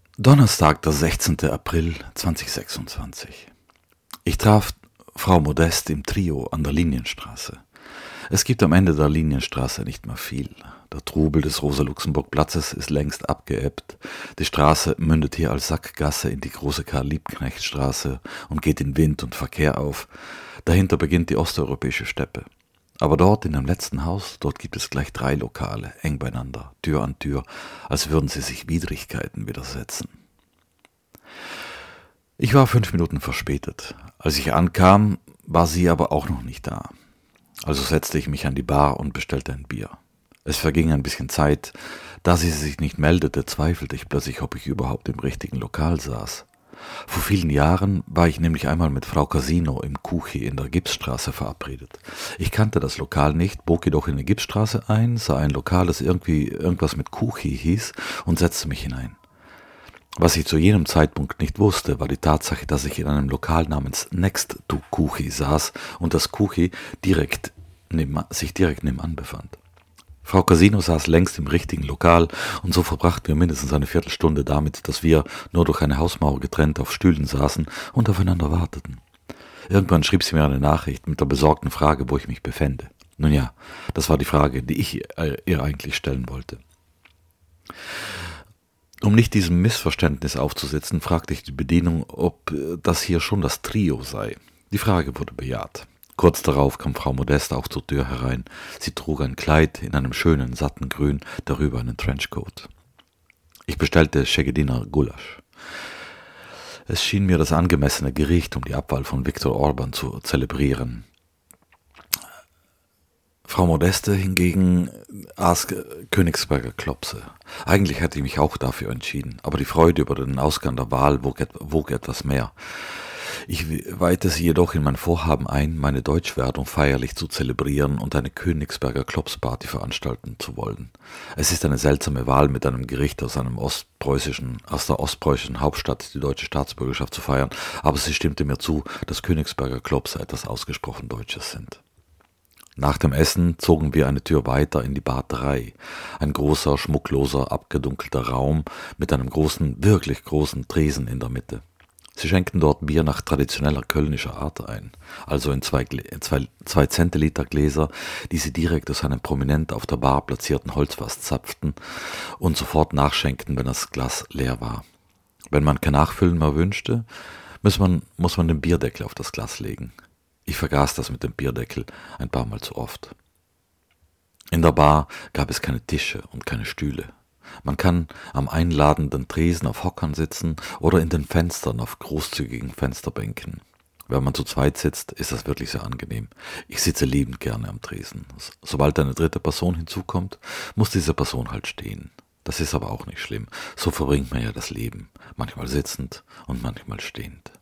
Donnerstag, der 16. April 2026. Ich traf Frau Modest im Trio an der Linienstraße. Es gibt am Ende der Linienstraße nicht mehr viel. Der Trubel des Rosa-Luxemburg-Platzes ist längst abgeebbt. Die Straße mündet hier als Sackgasse in die große Karl-Liebknecht-Straße und geht in Wind und Verkehr auf. Dahinter beginnt die osteuropäische Steppe. Aber dort in dem letzten Haus, dort gibt es gleich 3 Lokale, eng beieinander, Tür an Tür, als würden sie sich Widrigkeiten widersetzen. Ich war 5 Minuten verspätet. Als ich ankam, war sie aber auch noch nicht da. Also setzte ich mich an die Bar und bestellte ein Bier. Es verging ein bisschen Zeit. Da sie sich nicht meldete, zweifelte ich plötzlich, ob ich überhaupt im richtigen Lokal saß. Vor vielen Jahren war ich nämlich einmal mit Frau Casino im Kuchi in der Gipsstraße verabredet. Ich kannte das Lokal nicht, bog jedoch in die Gipsstraße ein, sah ein Lokal, das irgendwas mit Kuchi hieß und setzte mich hinein. Was ich zu jenem Zeitpunkt nicht wusste, war die Tatsache, dass ich in einem Lokal namens Next to Kuchi saß und das Kuchi sich direkt nebenan befand. Frau Casino saß längst im richtigen Lokal und so verbrachten wir mindestens eine Viertelstunde damit, dass wir, nur durch eine Hausmauer getrennt, auf Stühlen saßen und aufeinander warteten. Irgendwann schrieb sie mir eine Nachricht mit der besorgten Frage, wo ich mich befände. Nun ja, das war die Frage, die ich ihr eigentlich stellen wollte. Um nicht diesem Missverständnis aufzusetzen, fragte ich die Bedienung, ob das hier schon das Trio sei. Die Frage wurde bejaht. Kurz darauf kam Frau Modest auch zur Tür herein. Sie trug ein Kleid in einem schönen, satten Grün, darüber einen Trenchcoat. Ich bestellte Szegediner Gulasch. Es schien mir das angemessene Gericht, um die Abwahl von Viktor Orban zu zelebrieren. Frau Modeste hingegen aß Königsberger Klopse. Eigentlich hätte ich mich auch dafür entschieden, aber die Freude über den Ausgang der Wahl wog etwas mehr. Ich weihte sie jedoch in mein Vorhaben ein, meine Deutschwerdung feierlich zu zelebrieren und eine Königsberger Klopsparty veranstalten zu wollen. Es ist eine seltsame Wahl, mit einem Gericht aus der ostpreußischen Hauptstadt die deutsche Staatsbürgerschaft zu feiern, aber sie stimmte mir zu, dass Königsberger Klopse etwas ausgesprochen Deutsches sind. Nach dem Essen zogen wir eine Tür weiter in die Bar 3, ein großer, schmuckloser, abgedunkelter Raum mit einem großen, wirklich großen Tresen in der Mitte. Sie schenkten dort Bier nach traditioneller kölnischer Art ein, also in 2 Zentiliter Gläser, die sie direkt aus einem prominent auf der Bar platzierten Holzfass zapften und sofort nachschenkten, wenn das Glas leer war. Wenn man kein Nachfüllen mehr wünschte, muss man den Bierdeckel auf das Glas legen. Ich vergaß das mit dem Bierdeckel ein paar Mal zu oft. In der Bar gab es keine Tische und keine Stühle. Man kann am einladenden Tresen auf Hockern sitzen oder in den Fenstern auf großzügigen Fensterbänken. Wenn man zu zweit sitzt, ist das wirklich sehr angenehm. Ich sitze liebend gerne am Tresen. Sobald eine dritte Person hinzukommt, muss diese Person halt stehen. Das ist aber auch nicht schlimm. So verbringt man ja das Leben, manchmal sitzend und manchmal stehend.